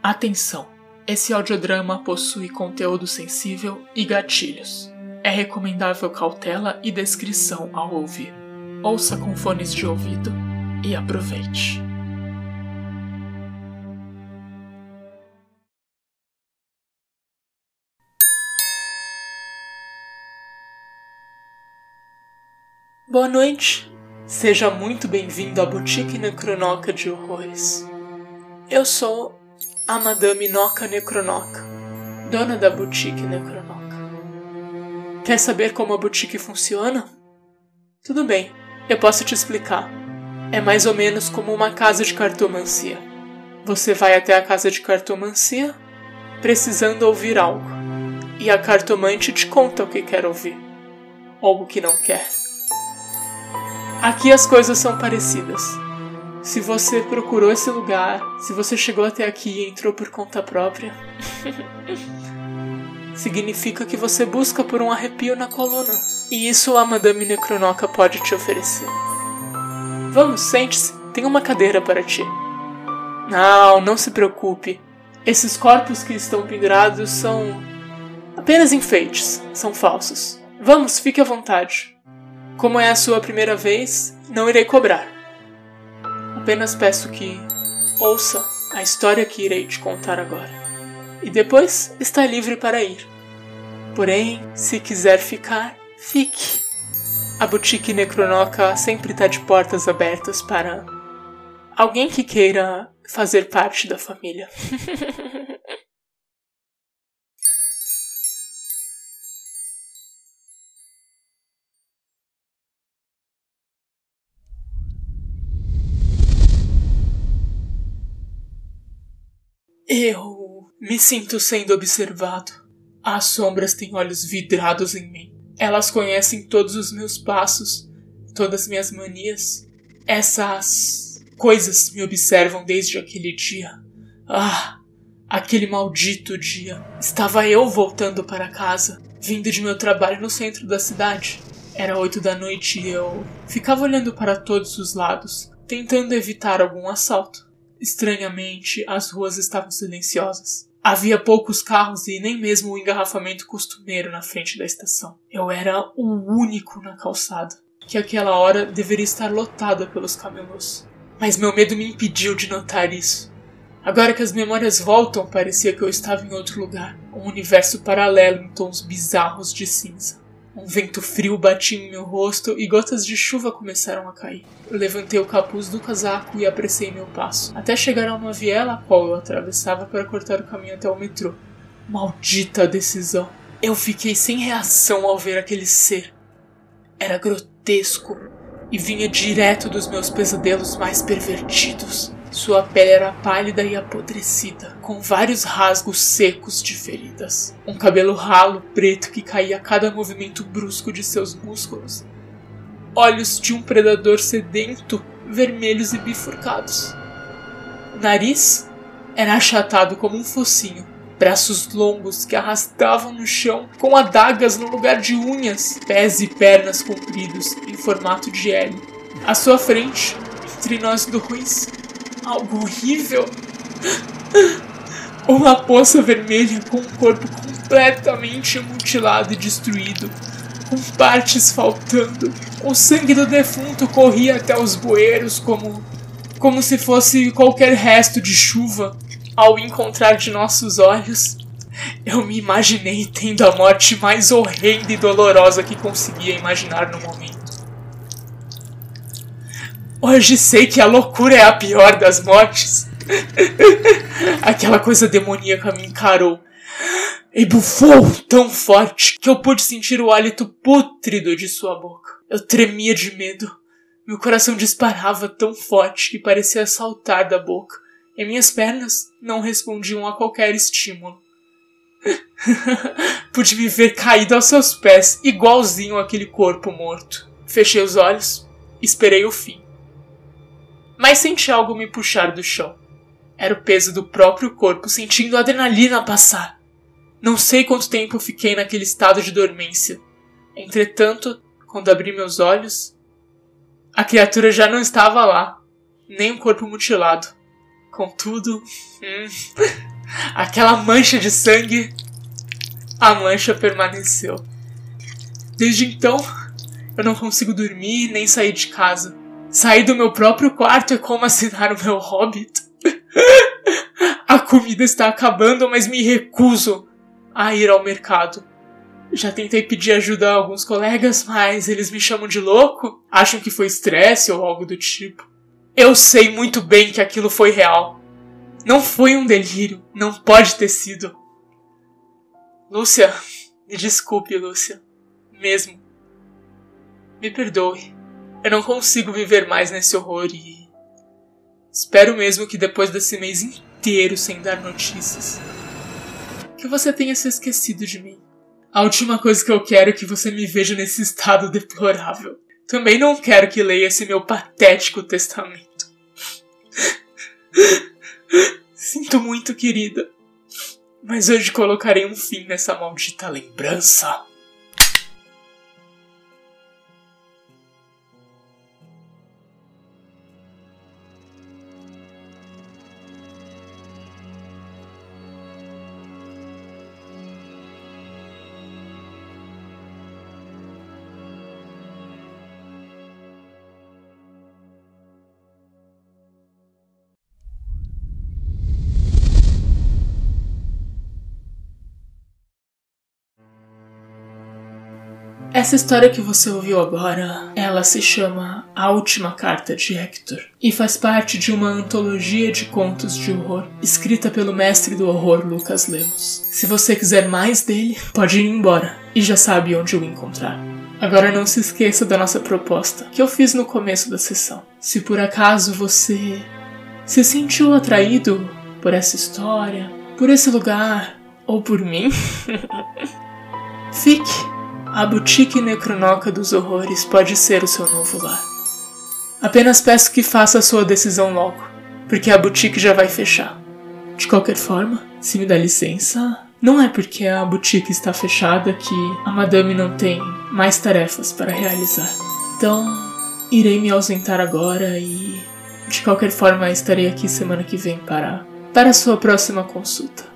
Atenção! Esse audiodrama possui conteúdo sensível e gatilhos. É recomendável cautela e descrição ao ouvir. Ouça com fones de ouvido e aproveite. Boa noite! Seja muito bem-vindo à Boutique Necronoca de Horrores. Eu sou a Madame Noca Necronoca, dona da Boutique Necronoca. Quer saber como a boutique funciona? Tudo bem, eu posso te explicar. É mais ou menos como uma casa de cartomancia. Você vai até a casa de cartomancia precisando ouvir algo, e a cartomante te conta o que quer ouvir, ou o que não quer. Aqui as coisas são parecidas. Se você procurou esse lugar, se você chegou até aqui e entrou por conta própria, significa que você busca por um arrepio na coluna. E isso a Madame Necronoca pode te oferecer. Vamos, sente-se, tem uma cadeira para ti. Não se preocupe. Esses corpos que estão pendurados são apenas enfeites, são falsos. Vamos, fique à vontade. Como é a sua primeira vez, não irei cobrar. Apenas peço que ouça a história que irei te contar agora. E depois está livre para ir. Porém, se quiser ficar, fique. A Boutique Necronoca sempre está de portas abertas para alguém que queira fazer parte da família. Eu me sinto sendo observado. As sombras têm olhos vidrados em mim. Elas conhecem todos os meus passos, todas as minhas manias. Essas coisas me observam desde aquele dia. Aquele maldito dia. Estava eu voltando para casa, vindo de meu trabalho no centro da cidade. Era 8 da noite e eu ficava olhando para todos os lados, tentando evitar algum assalto. Estranhamente, as ruas estavam silenciosas. Havia poucos carros e nem mesmo o engarrafamento costumeiro na frente da estação. Eu era o único na calçada, que àquela hora deveria estar lotada pelos camelôs. Mas meu medo me impediu de notar isso. Agora que as memórias voltam, parecia que eu estava em outro lugar. Um universo paralelo em tons bizarros de cinza. Um vento frio batia em meu rosto e gotas de chuva começaram a cair. Eu levantei o capuz do casaco e apressei meu passo, até chegar a uma viela a qual eu atravessava para cortar o caminho até o metrô. Maldita decisão! Eu fiquei sem reação ao ver aquele ser. Era grotesco e vinha direto dos meus pesadelos mais pervertidos. Sua pele era pálida e apodrecida, com vários rasgos secos de feridas. Um cabelo ralo preto que caía a cada movimento brusco de seus músculos. Olhos de um predador sedento, vermelhos e bifurcados. O nariz era achatado como um focinho. Braços longos que arrastavam no chão com adagas no lugar de unhas. Pés e pernas compridos em formato de L. À sua frente, entre nós dois, algo horrível. Uma poça vermelha com um corpo completamente mutilado e destruído, com partes faltando. O sangue do defunto corria até os bueiros como se fosse qualquer resto de chuva. Ao encontrar de nossos olhos, eu me imaginei tendo a morte mais horrenda e dolorosa que conseguia imaginar no momento. Hoje sei que a loucura é a pior das mortes. Aquela coisa demoníaca me encarou e bufou tão forte que eu pude sentir o hálito pútrido de sua boca. Eu tremia de medo. Meu coração disparava tão forte que parecia saltar da boca e minhas pernas não respondiam a qualquer estímulo. Pude me ver caído aos seus pés, igualzinho àquele corpo morto. Fechei os olhos, esperei o fim. Mas senti algo me puxar do chão. Era o peso do próprio corpo, sentindo a adrenalina passar. Não sei quanto tempo fiquei naquele estado de dormência. Entretanto, quando abri meus olhos, a criatura já não estava lá, nem o corpo mutilado. Contudo, aquela mancha de sangue, a mancha permaneceu. Desde então, eu não consigo dormir nem sair de casa. Sair do meu próprio quarto é como assinar o meu Hobbit. A comida está acabando, mas me recuso a ir ao mercado. Já tentei pedir ajuda a alguns colegas, mas eles me chamam de louco, acham que foi estresse ou algo do tipo. Eu sei muito bem que aquilo foi real. Não foi um delírio, não pode ter sido. Lúcia, me desculpe, Lúcia. Mesmo. Me perdoe. Eu não consigo viver mais nesse horror e... espero mesmo que depois desse mês inteiro sem dar notícias, que você tenha se esquecido de mim. A última coisa que eu quero é que você me veja nesse estado deplorável. Também não quero que leia esse meu patético testamento. Sinto muito, querida. Mas hoje colocarei um fim nessa maldita lembrança. Essa história que você ouviu agora, ela se chama A Última Carta de Hector e faz parte de uma antologia de contos de horror escrita pelo mestre do horror Lucas Lemos. Se você quiser mais dele, pode ir embora e já sabe onde o encontrar. Agora não se esqueça da nossa proposta que eu fiz no começo da sessão. Se por acaso você se sentiu atraído por essa história, por esse lugar ou por mim, fique! A Boutique Necronoca dos Horrores pode ser o seu novo lar. Apenas peço que faça a sua decisão logo, porque a boutique já vai fechar. De qualquer forma, se me dá licença, não é porque a boutique está fechada que a madame não tem mais tarefas para realizar. Então, irei me ausentar agora e, de qualquer forma, estarei aqui semana que vem para a sua próxima consulta.